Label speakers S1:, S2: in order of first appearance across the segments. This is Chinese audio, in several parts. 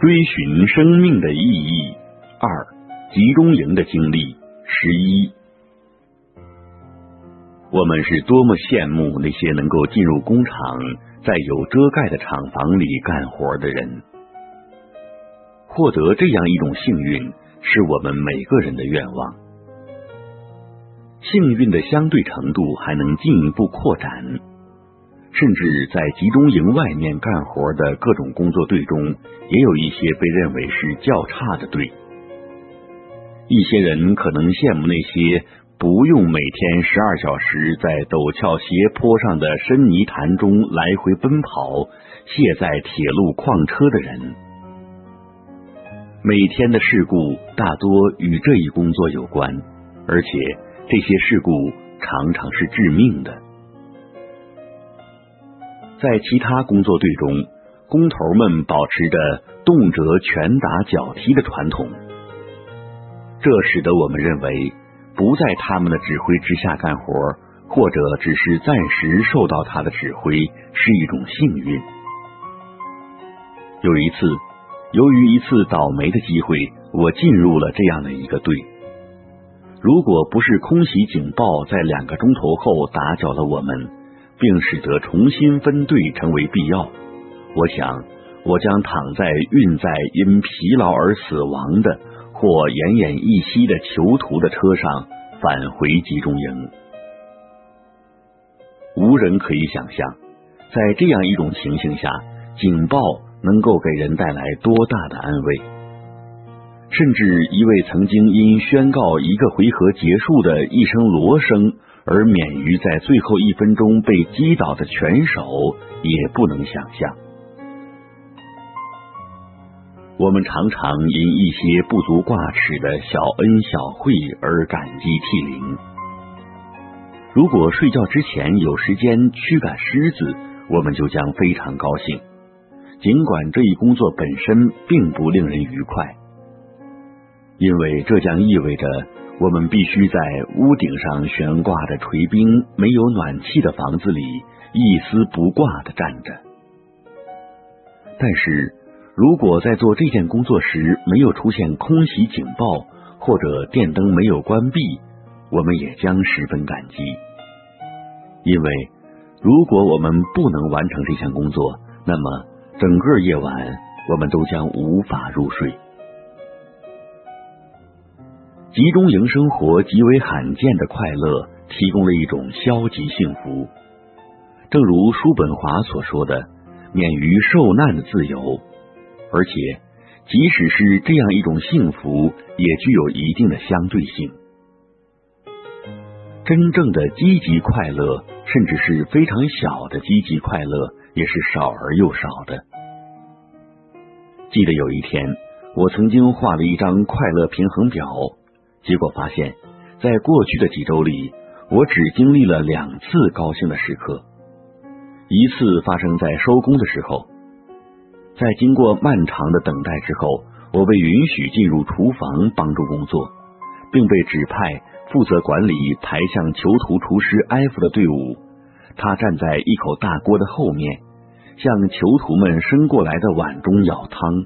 S1: 追寻生命的意义。二、集中营的经历。11。我们是多么羡慕那些能够进入工厂，在有遮盖的厂房里干活的人。获得这样一种幸运，是我们每个人的愿望。幸运的相对程度还能进一步扩展，甚至在集中营外面干活的各种工作队中，也有一些被认为是较差的队。一些人可能羡慕那些不用每天12小时在陡峭斜坡上的深泥潭中来回奔跑，卸载铁路矿车的人。每天的事故大多与这一工作有关，而且这些事故常常是致命的。在其他工作队中，工头们保持着动辄拳打脚踢的传统，这使得我们认为不在他们的指挥之下干活，或者只是暂时受到他的指挥，是一种幸运。有一次，由于一次倒霉的机会，我进入了这样的一个队。如果不是空袭警报在2个钟头后打搅了我们，并使得重新分队成为必要，我想我将躺在运载因疲劳而死亡的或奄奄一息的囚徒的车上返回集中营。无人可以想象，在这样一种情形下，警报能够给人带来多大的安慰。甚至一位曾经因宣告一个回合结束的一声锣声而免于在最后1分钟被击倒的拳手也不能想象。我们常常因一些不足挂齿的小恩小惠而感激涕零。如果睡觉之前有时间驱赶狮子，我们就将非常高兴，尽管这一工作本身并不令人愉快，因为这将意味着我们必须在屋顶上悬挂着垂冰、没有暖气的房子里一丝不挂地站着。但是如果在做这件工作时没有出现空袭警报，或者电灯没有关闭，我们也将十分感激。因为如果我们不能完成这项工作，那么整个夜晚我们都将无法入睡。集中营生活极为罕见的快乐提供了一种消极幸福，正如叔本华所说的，免于受难的自由。而且即使是这样一种幸福，也具有一定的相对性。真正的积极快乐，甚至是非常小的积极快乐，也是少而又少的。记得有一天，我曾经画了一张快乐平衡表，结果发现在过去的几周里，我只经历了2次高兴的时刻。一次发生在收工的时候，在经过漫长的等待之后，我被允许进入厨房帮助工作，并被指派负责管理排向囚徒厨师埃弗的队伍。他站在一口大锅的后面，向囚徒们伸过来的碗中舀汤。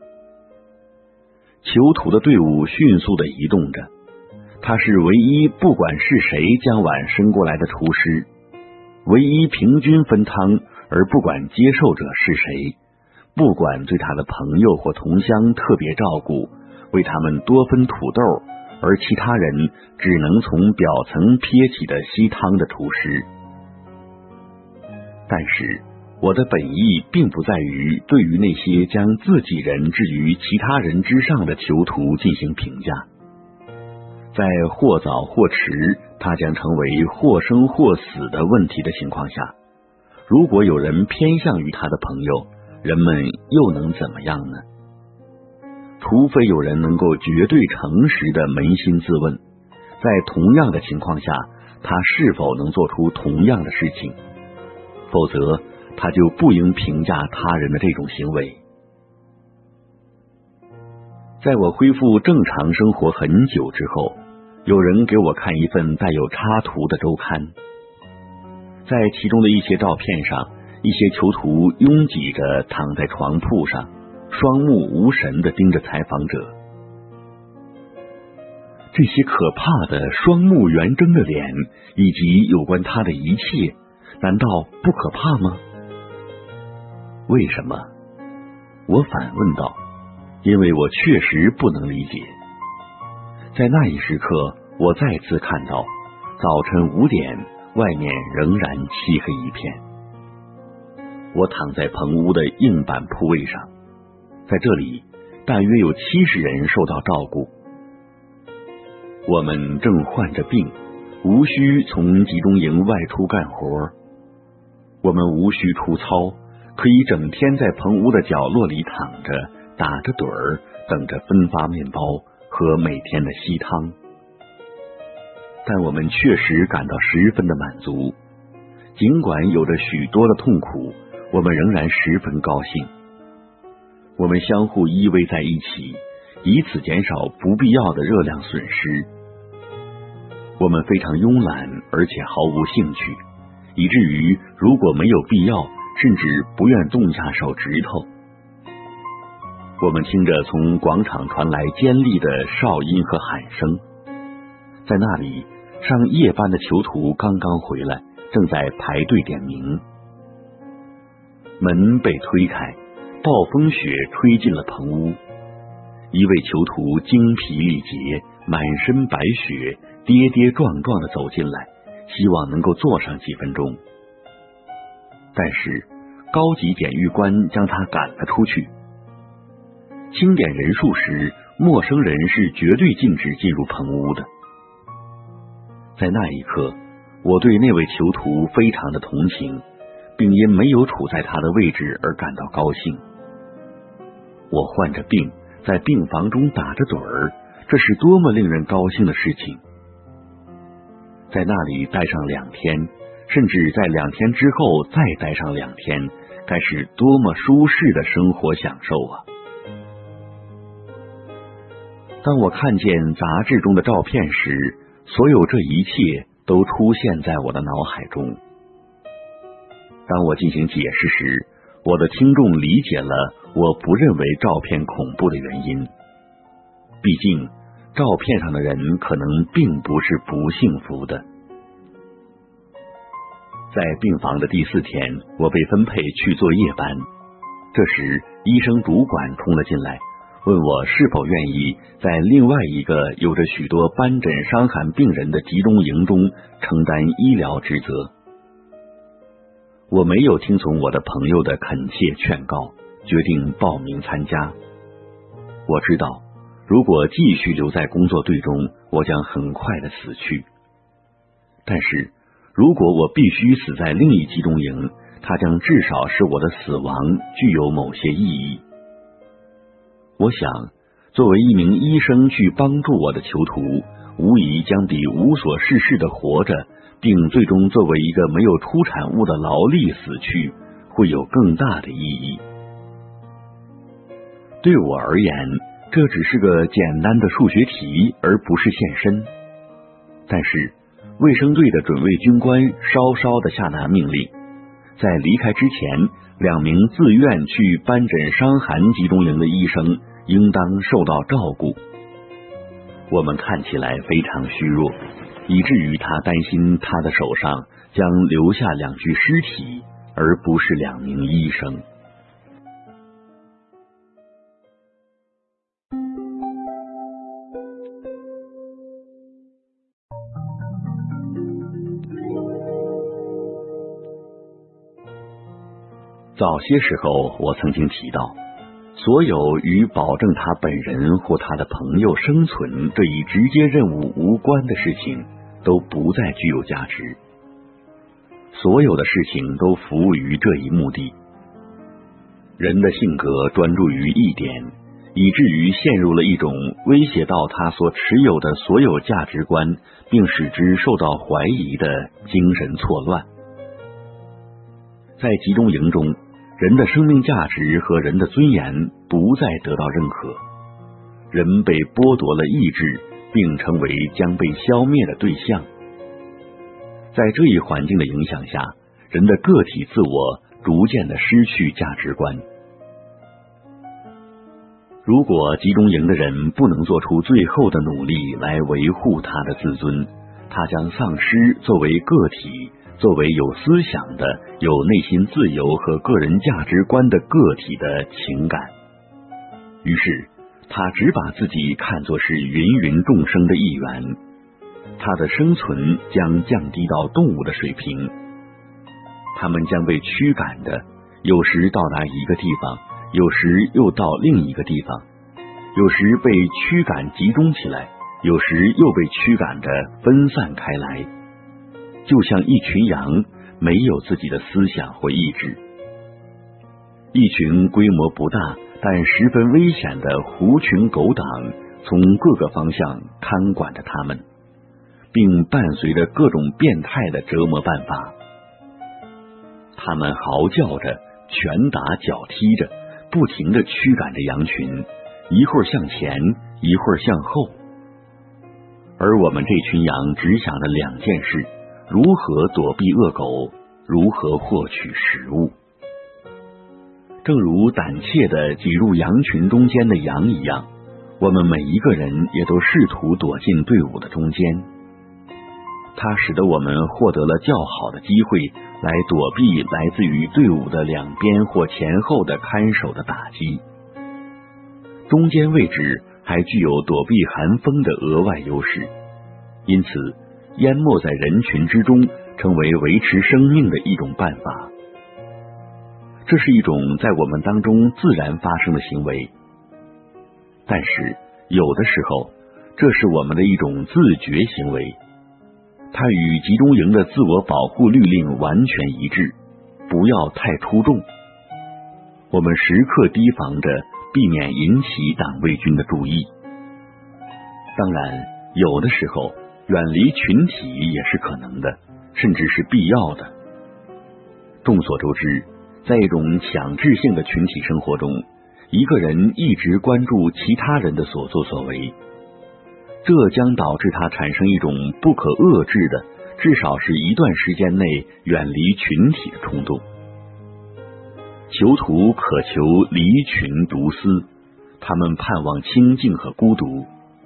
S1: 囚徒的队伍迅速地移动着，他是唯一不管是谁将碗伸过来的厨师，唯一平均分汤，而不管接受者是谁，不管对他的朋友或同乡特别照顾，为他们多分土豆，而其他人只能从表层撇起的吸汤的厨师。但是我的本意并不在于对于那些将自己人置于其他人之上的囚徒进行评价。在或早或迟他将成为或生或死的问题的情况下，如果有人偏向于他的朋友，人们又能怎么样呢？除非有人能够绝对诚实的扪心自问，在同样的情况下，他是否能做出同样的事情，否则他就不应评价他人的这种行为。在我恢复正常生活很久之后，有人给我看一份带有插图的周刊，在其中的一些照片上，一些囚徒拥挤着躺在床铺上， 双目无神地盯着采访者。这些可怕的双目圆睁的脸，以及有关他的一切，难道不可怕吗？为什么？我反问道，因为我确实不能理解。在那一时刻，我再次看到早晨5点，外面仍然漆黑一片。我躺在棚屋的硬板铺位上，在这里大约有70人受到照顾。我们正患着病，无需从集中营外出干活。我们无需出操，可以整天在棚屋的角落里躺着，打着盹儿，等着分发面包和每天的稀汤。但我们确实感到十分的满足，尽管有着许多的痛苦，我们仍然十分高兴。我们相互依偎在一起，以此减少不必要的热量损失。我们非常慵懒，而且毫无兴趣，以至于如果没有必要，甚至不愿动下手指头。我们听着从广场传来尖利的哨音和喊声，在那里上夜班的囚徒刚刚回来，正在排队点名。门被推开，暴风雪吹进了棚屋。一位囚徒精疲力竭，满身白雪，跌跌撞撞地走进来，希望能够坐上几分钟。但是高级检狱官将他赶了出去。清点人数时，陌生人是绝对禁止进入棚屋的。在那一刻，我对那位囚徒非常的同情，并因没有处在他的位置而感到高兴。我患着病，在病房中打着盹儿，这是多么令人高兴的事情！在那里待上2天，甚至在2天之后再待上2天，该是多么舒适的生活享受啊！当我看见杂志中的照片时，所有这一切都出现在我的脑海中。当我进行解释时，我的听众理解了我不认为照片恐怖的原因。毕竟照片上的人可能并不是不幸福的。在病房的第4天，我被分配去做夜班。这时医生主管冲了进来，问我是否愿意在另外一个有着许多斑疹伤寒病人的集中营中承担医疗职责。我没有听从我的朋友的恳切劝告，决定报名参加。我知道，如果继续留在工作队中，我将很快的死去。但是，如果我必须死在另一集中营，它将至少使我的死亡具有某些意义。我想，作为一名医生去帮助我的囚徒，无疑将比无所事事的活着，并最终作为一个没有出产物的劳力死去，会有更大的意义。对我而言，这只是个简单的数学题，而不是现身。但是，卫生队的准尉军官稍稍地下达命令，在离开之前，2名自愿去斑疹伤寒集中营的医生应当受到照顾。我们看起来非常虚弱，以至于他担心他的手上将留下2具尸体，而不是2名医生。早些时候，我曾经提到，所有与保证他本人或他的朋友生存这一直接任务无关的事情，都不再具有价值。所有的事情都服务于这一目的。人的性格专注于一点，以至于陷入了一种威胁到他所持有的所有价值观，并使之受到怀疑的精神错乱。在集中营中，人的生命价值和人的尊严不再得到认可，人被剥夺了意志，并成为将被消灭的对象。在这一环境的影响下，人的个体自我逐渐地失去价值观。 如果集中营的人不能做出最后的努力来维护他的自尊，他将丧失作为个体、作为有思想的、有内心自由和个人价值观的个体的情感。于是他只把自己看作是芸芸众生的一员，他的生存将降低到动物的水平。他们将被驱赶的，有时到达一个地方，有时又到另一个地方，有时被驱赶集中起来，有时又被驱赶的分散开来，就像一群羊没有自己的思想或意志。一群规模不大但十分危险的狐群狗党从各个方向看管着他们，并伴随着各种变态的折磨办法。他们嚎叫着，拳打脚踢着，不停地驱赶着羊群，一会儿向前，一会儿向后。而我们这群羊只想着两件事：如何躲避恶狗，如何获取食物。正如胆怯地挤入羊群中间的羊一样，我们每一个人也都试图躲进队伍的中间。它使得我们获得了较好的机会来躲避来自于队伍的两边或前后的看守的打击。中间位置还具有躲避寒风的额外优势，因此淹没在人群之中成为维持生命的一种办法。这是一种在我们当中自然发生的行为，但是有的时候这是我们的一种自觉行为，它与集中营的自我保护律令完全一致，不要太出众。我们时刻提防着，避免引起党卫军的注意。当然，有的时候远离群体也是可能的，甚至是必要的。众所周知，在一种强制性的群体生活中，一个人一直关注其他人的所作所为，这将导致他产生一种不可遏制的，至少是一段时间内远离群体的冲动。囚徒渴求离群独私，他们盼望清静和孤独。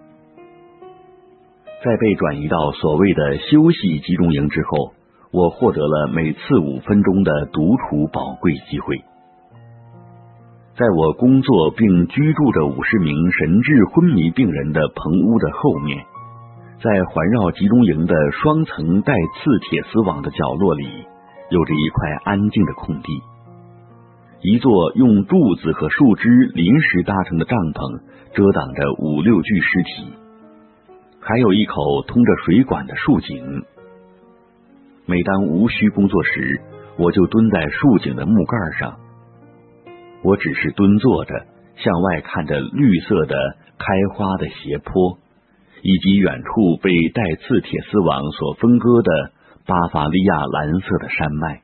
S1: 在被转移到所谓的休息集中营之后，我获得了每次5分钟的独处宝贵机会。在我工作并居住着50名神志昏迷病人的棚屋的后面，在环绕集中营的双层带刺铁丝网的角落里，有着一块安静的空地。一座用柱子和树枝临时搭成的帐篷遮挡着5、6具尸体，还有一口通着水管的竖井。每当无需工作时，我就蹲在竖井的木盖上，我只是蹲坐着，向外看着绿色的开花的斜坡，以及远处被带刺铁丝网所分割的巴伐利亚蓝色的山脉。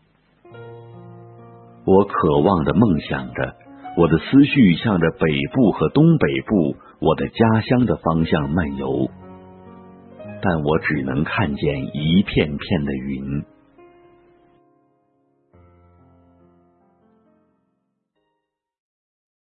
S1: 我渴望地梦想着，我的思绪向着北部和东北部我的家乡的方向漫游，但我只能看见一片片的云。